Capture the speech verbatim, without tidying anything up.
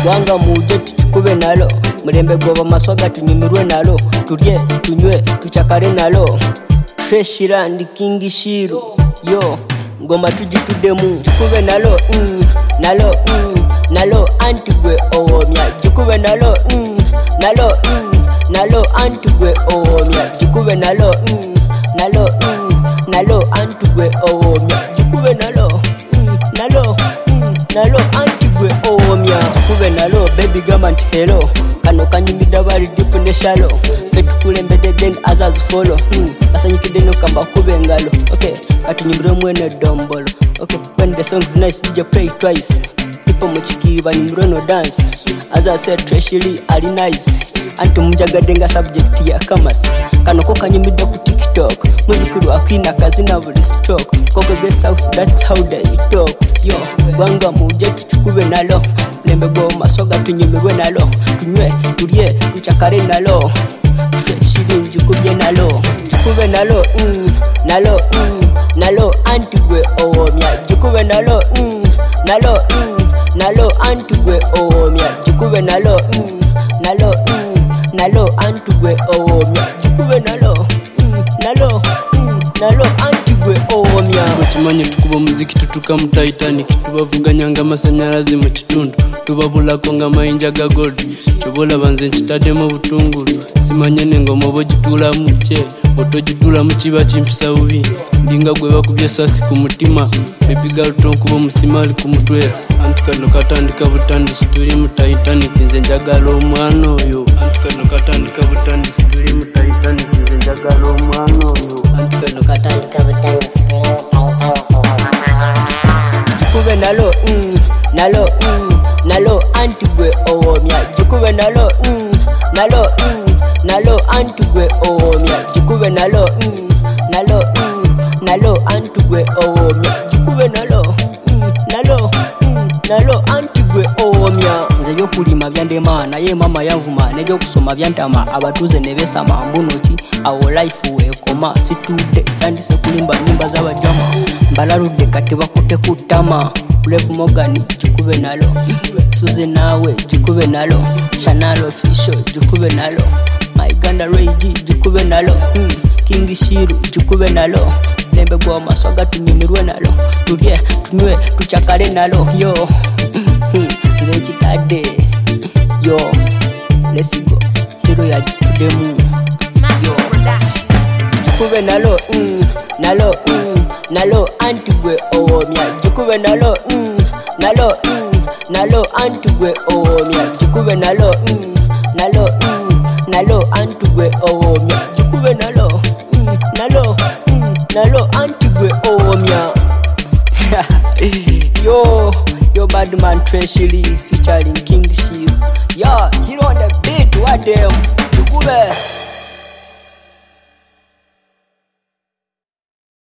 wanga muje tuchukube nalo mulembe goba maswaga tunyumirwe nalo tulye tunywe tuchakare nalo Treshira ndi King Shiru yo ngoma tujitudemu chukube nalo mm, nalo mm, nalo antigwe owomya chukube nalo mm, nalo mm, nalo antigwe owomya chukube nalo mm, nalo mm, nalo antigwe owomya chukube nalo mm, nalo mm, nalo antigwe owomya chukube nalo baby gamanti hello kano kanyimida bari deep ne shallow fetukulembede then others follow hmm asanyikide no kamba kubengalo okay atunyimire mwene dombolo okay when the song is nice D J play twice people muchikiba nyimire no dance as I said Treshiri ali nice antu mjagadenga subject ya kamas kano ko kanyimida ku TikTok muzikuru akina kazi na buri stock koko guest house that's how they talk yo wanga muje tuchukube nalo lembe go masoga tunyimirwe nalo tunywe tulye tuchakare nalo Treshiri njukubye nalo jukube nalo mm, nalo mm, nalo antigwe owomya jukube nalo mm, nalo mm, nalo antigwe owomya jukube nalo mm, nalo mm, nalo antigwe owomya jukube nalo mm, nalo mm, nalo antigwe owomya Machimanye tukuba muziki tutuka mu Titanic tubavuganyanga masanyarazi mu kitundu tubabula konga mayinja ga gold chobola banze nchitade mu butungulu simanye n'engoma bogitula mu kye otogitula mu kiba kimpisa ubi ndinga gwe bakubye sasi ku mutima baby girl tonkuba musimali ku mutwe antikano katandika butandisi tuli mu Titanic nze njagala omwana oyo antikano katandika butandisi tuli mu Titanic nze njagala omwana oyo antikano katandika butandisi tuli mu Titanic jukube nalo mm, nalo mm, nalo antigwe owomya jukube nalo mm, nalo mm, nalo antigwe owomya jukube nalo mm, nalo mm, nalo antigwe owomya jukube nalo mm, nalo mm, nalo antigwe owomya nze byokulima byandema naye mama yavuma nebyokusoma byantama abatuze nebesama mbunoki awo life wekoma situde tandise kulimba nyimba z'abajama mbalaludde kati bakute kutama Brave Morgan jukube nalo Suze nawe jukube nalo Chanel official jukube nalo My Ganda Rage jukube nalo hmm. King Shiru jukube nalo Lembe gwa maswaga tunyimirwe nalo tulye tunywe tuchakare nalo yo nze chitade yo let's go hero ya tudemu yo jukube nalo mm, nalo mm, nalo antigwe owomya jukube nalo mm, nalo mm, nalo antigwe owomya jukube nalo mm, nalo mm, nalo antigwe owomya jukube nalo mm, nalo mm, nalo antigwe owomya yo yo Badman Treshiri featuring King